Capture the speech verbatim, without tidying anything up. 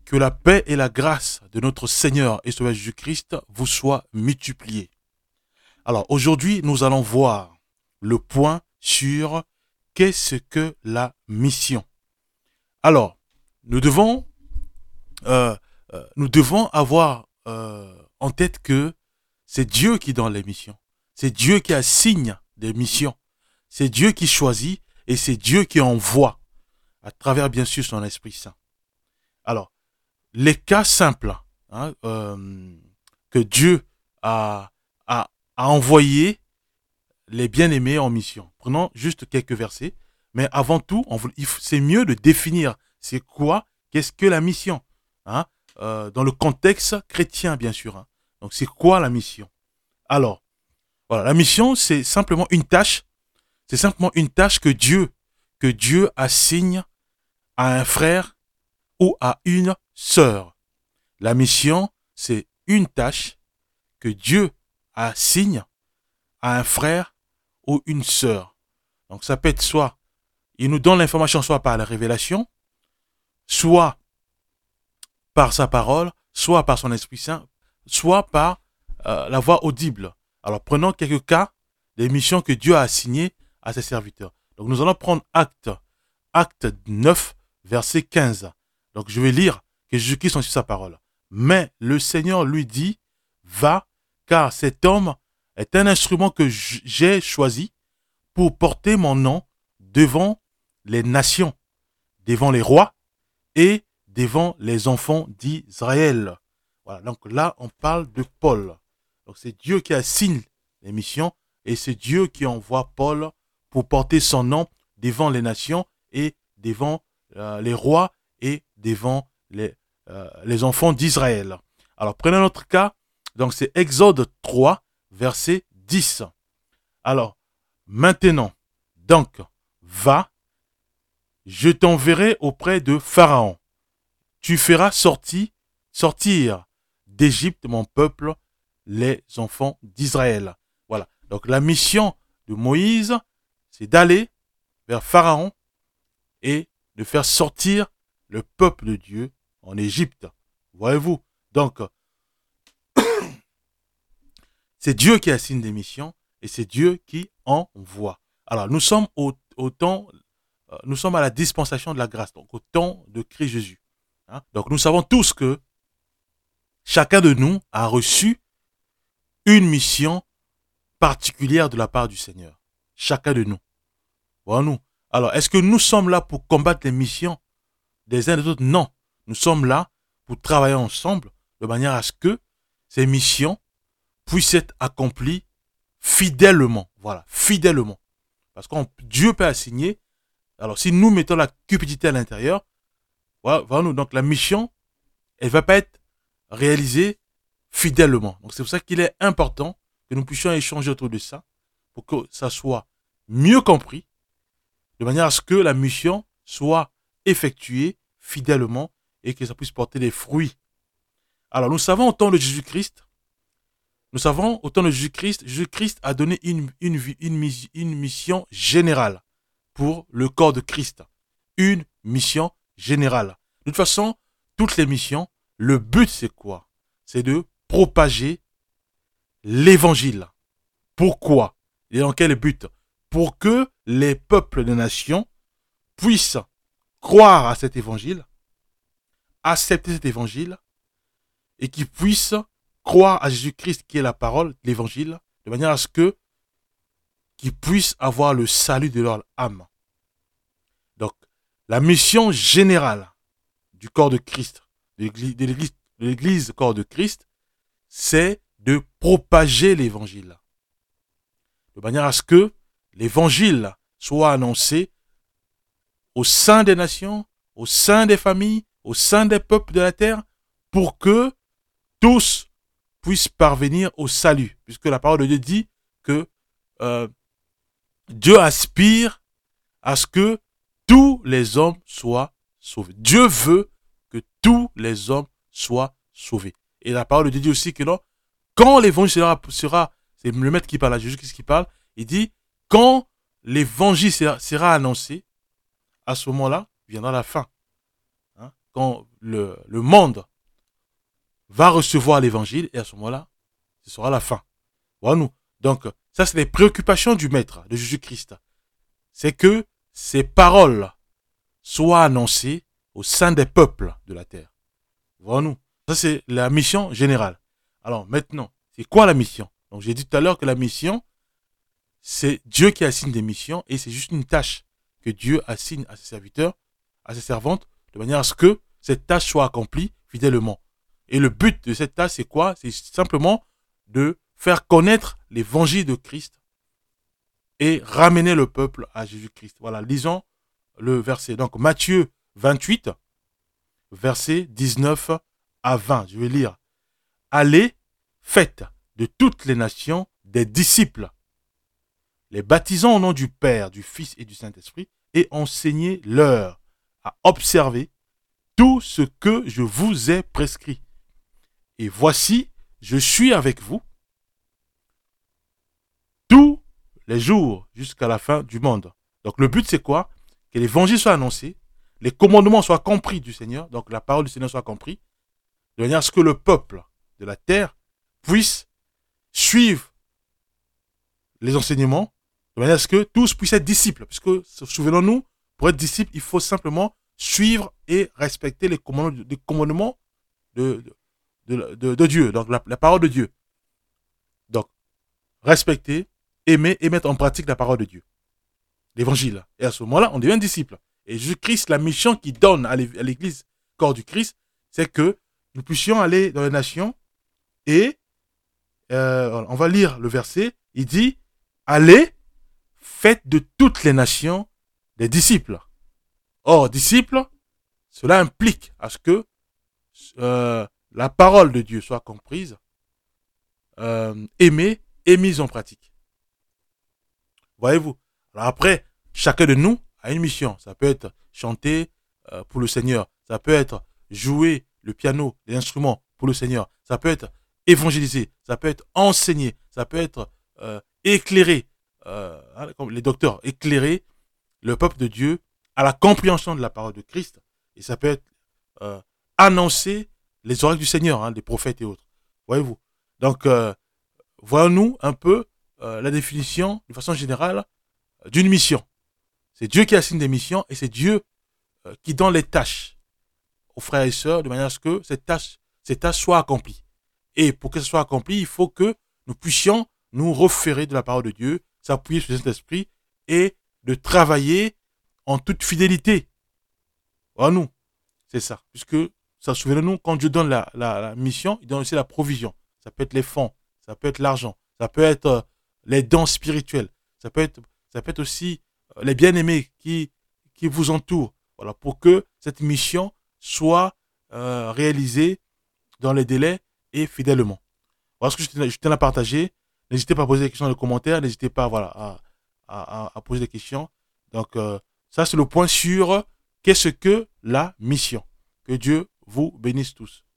Que la paix et la grâce de notre Seigneur et Sauveur Jésus-Christ vous soient multipliées. Alors aujourd'hui, nous allons voir le point sur qu'est-ce que la mission. Alors, nous devons, euh, euh, nous devons avoir euh, en tête que c'est Dieu qui donne les missions. C'est Dieu qui assigne des missions. C'est Dieu qui choisit et c'est Dieu qui envoie à travers bien sûr son Esprit Saint. Alors, les cas simples hein, euh, que Dieu a, a, a envoyé les bien-aimés en mission. Prenons juste quelques versets, mais avant tout, on, c'est mieux de définir c'est quoi, qu'est-ce que la mission, hein, euh, dans le contexte chrétien bien sûr. Hein. Donc c'est quoi la mission? Alors, voilà, la mission c'est simplement une tâche, c'est simplement une tâche que Dieu, que Dieu assigne à un frère ou à une sœur. La mission, c'est une tâche que Dieu assigne à un frère ou une sœur. Donc ça peut être soit, il nous donne l'information soit par la révélation, soit par sa parole, soit par son Esprit Saint, soit par euh, la voix audible. Alors prenons quelques cas des missions que Dieu a assignées à ses serviteurs. Donc nous allons prendre Acte, Acte neuf, verset quinze. Donc je vais lire que Jésus-Christ en suit sa parole. Mais le Seigneur lui dit, va, car cet homme est un instrument que j'ai choisi pour porter mon nom devant les nations, devant les rois et devant les enfants d'Israël. Voilà, donc là, on parle de Paul. Donc c'est Dieu qui assigne les missions et c'est Dieu qui envoie Paul pour porter son nom devant les nations et devant euh, les rois et devant les, euh, les enfants d'Israël. Alors prenons notre cas, donc c'est Exode trois, verset dix. Alors, maintenant, donc, va, je t'enverrai auprès de Pharaon. Tu feras sortir, sortir d'Égypte mon peuple, les enfants d'Israël. Voilà. Donc la mission de Moïse, c'est d'aller vers Pharaon et de faire sortir le peuple de Dieu en Égypte. Voyez-vous? Donc, c'est Dieu qui assigne des missions et c'est Dieu qui envoie. Alors, nous sommes au, au temps, euh, nous sommes à la dispensation de la grâce, donc au temps de Christ Jésus. Hein? Donc, nous savons tous que chacun de nous a reçu une mission particulière de la part du Seigneur. Chacun de nous. Voyons-nous. Alors, est-ce que nous sommes là pour combattre les missions des uns et des autres? Non. Nous sommes là pour travailler ensemble de manière à ce que ces missions puissent être accomplies fidèlement. Voilà, fidèlement. Parce que Dieu peut assigner. Alors, si nous mettons la cupidité à l'intérieur, voilà, voilà, donc la mission, elle ne va pas être réalisée fidèlement. Donc, c'est pour ça qu'il est important que nous puissions échanger autour de ça pour que ça soit mieux compris, de manière à ce que la mission soit effectuée fidèlement et que ça puisse porter des fruits. Alors, nous savons au temps de Jésus-Christ, nous savons au temps de Jésus-Christ, Jésus-Christ a donné une, une, une, une mission générale pour le corps de Christ. Une mission générale. De toute façon, toutes les missions, le but c'est quoi? C'est de propager l'évangile. Pourquoi? Et dans quel but? Pour que les peuples des nations puissent croire à cet évangile, accepter cet évangile, et qu'ils puissent croire à Jésus-Christ qui est la parole, l'évangile, de manière à ce que qu'ils puissent avoir le salut de leur âme. Donc, la mission générale du corps de Christ, de l'église, de l'église, de l'église corps de Christ, c'est de propager l'évangile. De manière à ce que l'évangile soit annoncé au sein des nations, au sein des familles, au sein des peuples de la terre, pour que tous puissent parvenir au salut. Puisque la parole de Dieu dit que euh, Dieu aspire à ce que tous les hommes soient sauvés. Dieu veut que tous les hommes soient sauvés. Et la parole de Dieu dit aussi que non, quand l'évangile sera, sera c'est le maître qui parle, Jésus qui parle, il dit, quand l'évangile sera, sera annoncé, à ce moment-là, viendra la fin. Hein? Quand le, le le monde va recevoir l'évangile et à ce moment-là, ce sera la fin. Voilà-nous. Donc, ça, c'est les préoccupations du Maître, de Jésus-Christ. C'est que ces paroles soient annoncées au sein des peuples de la terre. Voilà-nous. Ça, c'est la mission générale. Alors, maintenant, c'est quoi la mission? Donc, j'ai dit tout à l'heure que la mission, c'est Dieu qui assigne des missions et c'est juste une tâche que Dieu assigne à ses serviteurs, à ses servantes, de manière à ce que cette tâche soit accomplie fidèlement. Et le but de cette tâche, c'est quoi? C'est simplement de faire connaître l'évangile de Christ et ramener le peuple à Jésus-Christ. Voilà, lisons le verset. Donc, Matthieu vingt-huit, verset dix-neuf à vingt. Je vais lire. Allez, faites de toutes les nations des disciples, les baptisant au nom du Père, du Fils et du Saint-Esprit, et enseignez-leur à observer tout ce que je vous ai prescrit. Et voici, je suis avec vous tous les jours jusqu'à la fin du monde. Donc le but c'est quoi? Que l'évangile soit annoncé, les commandements soient compris du Seigneur, donc la parole du Seigneur soit comprise, de manière à ce que le peuple de la terre puisse suivre les enseignements, de manière à ce que tous puissent être disciples. Puisque, souvenons-nous, pour être disciple, il faut simplement suivre et respecter les commandements, les commandements de, de, de, de Dieu, donc la, la parole de Dieu. Donc, respecter, aimer et mettre en pratique la parole de Dieu, l'évangile. Et à ce moment-là, on devient disciple. Et Jésus-Christ, la mission qu'il donne à l'église, corps du Christ, c'est que nous puissions aller dans les nations et euh, on va lire le verset. Il dit, allez, faites de toutes les nations des disciples. Or, disciples, cela implique à ce que euh, la parole de Dieu soit comprise, euh, aimée et mise en pratique. Voyez-vous? Alors après, chacun de nous a une mission. Ça peut être chanter euh, pour le Seigneur. Ça peut être jouer le piano, les instruments pour le Seigneur. Ça peut être évangéliser. Ça peut être enseigner. Ça peut être euh, éclairer, euh, comme les docteurs, éclairer le peuple de Dieu à la compréhension de la parole de Christ. Et ça peut être euh, annoncer les oracles du Seigneur, hein, des prophètes et autres. Voyez-vous? Donc, euh, voyons-nous un peu euh, la définition, de façon générale, d'une mission. C'est Dieu qui assigne des missions et c'est Dieu euh, qui donne les tâches aux frères et sœurs de manière à ce que ces tâches, ces tâches soient accomplies. Et pour que ce soit accompli, il faut que nous puissions nous référer de la parole de Dieu, s'appuyer sur le Saint-Esprit et de travailler en toute fidélité. Voilà, nous, c'est ça. Puisque, ça, souvenez-nous, quand Dieu donne la, la, la mission, il donne aussi la provision. Ça peut être les fonds, ça peut être l'argent, ça peut être euh, les dons spirituels, ça peut être, ça peut être aussi euh, les bien-aimés qui, qui vous entourent. Voilà, pour que cette mission soit euh, réalisée dans les délais et fidèlement. Voilà ce que je tenais, je tenais à partager. N'hésitez pas à poser des questions dans les commentaires. N'hésitez pas voilà, à, à, à poser des questions. Donc, euh, ça, c'est le point sur qu'est-ce que la mission. Que Dieu vous bénisse tous.